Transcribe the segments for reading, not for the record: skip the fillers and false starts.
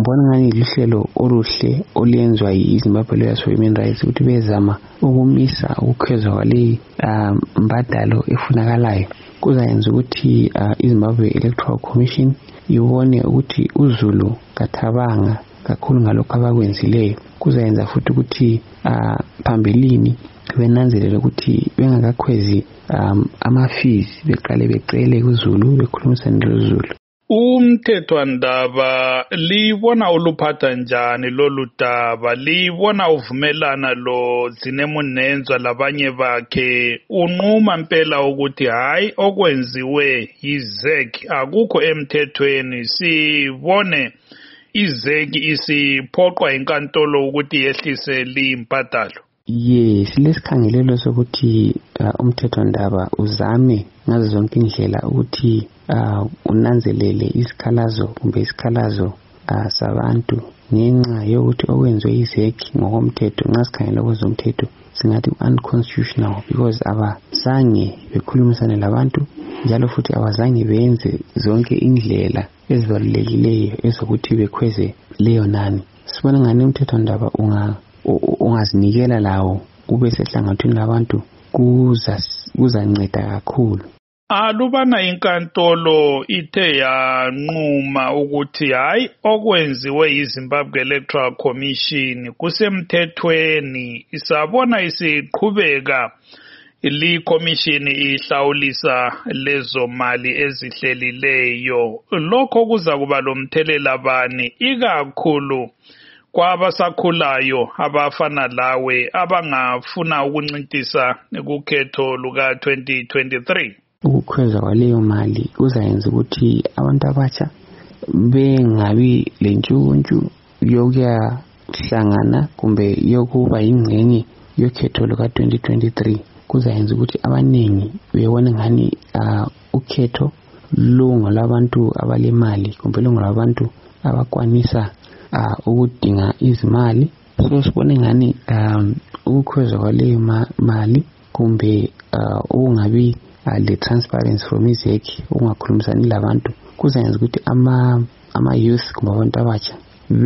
ngibona ngani lihlelo oluhle olenzwa yiZimbabwe Lawyers for Human Rights ukuthi bezama ukumisa ukukhwezwa kwale mbadalo efunakalayo. Kuzayenza ukuthi iZimbabwe Electoral Commission ibone ukuthi uZulu kathabanga kakhulu ngalokho abakwenzileyo. Kuzayenza futhi ukuthi phambilini benanzelele ukuthi bengakakhwezi ama-fees beqale becele kuZulu bekhulumisane noZulu. Umthethwandaba libona uluphatha njani lolu daba? Libona uvumelana lo Zinemunenzwa labanye bakhe unquma impela ukuthi hayi okwenziwe yiZEC akukho emthethweni, sibone iZEC isiphoqwa inkantolo ukuthi yehlise limbadalo? Yes, lesikhangelelo sokuthi umthethwandaba uzame ngazo zonke indlela ukuthi unanzelele isikhalazo kumbe isikhalazo sabantu ngenxa yokuthi okwenziwe iZEC ngokomthetho. Nxa sikhangela kwezomthetho singathi unconstitutional because abazange bekhulumisane labantu njalo futhi abazange benze zonke indlela ezibalulekileyo ezokuthi bekhweze leyo nani. Sibona ngani umthethwandaba ungazinikela lawo ube sehlangathweni labantu kuzanceda kakhulu. Alubana inkantolo ithe yanquma ukuthi hayi okwenziwe yiZimbabwe Electoral Commission kusemthethweni, isabona isiqhubeka likhomishini ihlawulisa lezo mali ezihlelileyo, lokho kuza kuba lomthelela bani ikakhulu kwabasakhulayo abafana lawe abangafuna ukuncintisa kukhetho luka 2023? Ukukhwezwa kwaleyo mali kuzayenza ukuthi abantu abatsha bengabi lentshuntshu yokuyahlangana kumbe yokuba yingxenye yokhetho luka 2023. Kuzayenza ukuthi abaningi bebone ngani ukhetho lungolabantu abalemali kumbe lungolabantu abakwanisa ukudinga izimali. So sibone ngani ukukhwezwa kwaleyo mali kumbe ungabi le transparency from iZEC ungakhulumisani labantu kuzayenza ukuthi ama-youth kumbe abantu abatsha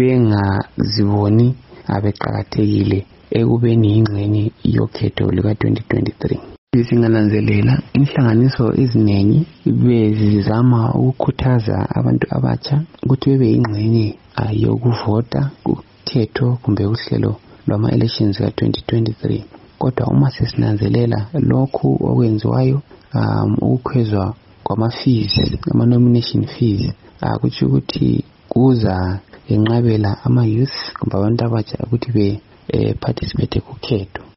bengaziboni beqakathekile ekubeni yingxenye yokhetho luka 2023. Singananzelela inhlanganiso eziningi bezizama ukukhuthaza abantu abatsha ukuthi bebe yingxenye yokuvota kukhetho kumbe uhlelo lwama-elections ka-2023. Kodwa uma sesinanzelela lokhu okwenziwayo ukukhwezwa kwama-fees, ama-nomination fees, kutsho ukuthi kuza enqabela ama-youth kumbe abantu abatsha ukuthi participate kukhetho.